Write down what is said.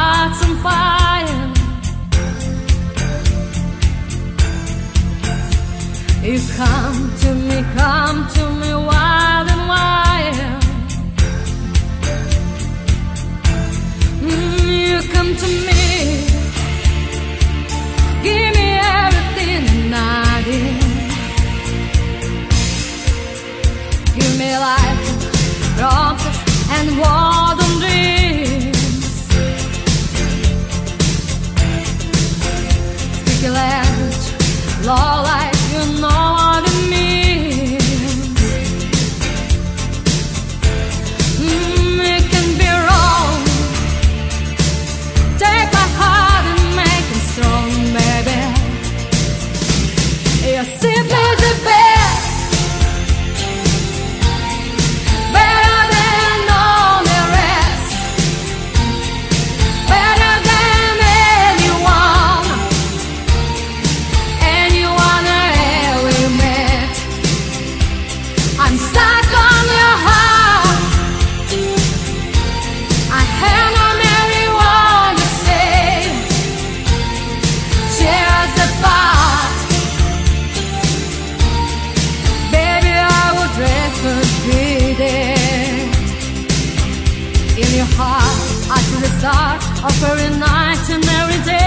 heart's on fire. You come to me wild and wild. You come to me, give me everything and I did. Give me life, promises and warm dreams. Speak your language, law like you know what it means. It can be wrong. Take my heart and make it strong, baby. You're simply the best. I'm stuck on your heart. I hang on every word you say. Tear us apart. Baby, I would rather be dead. In your heart, I see the start of every night and every day.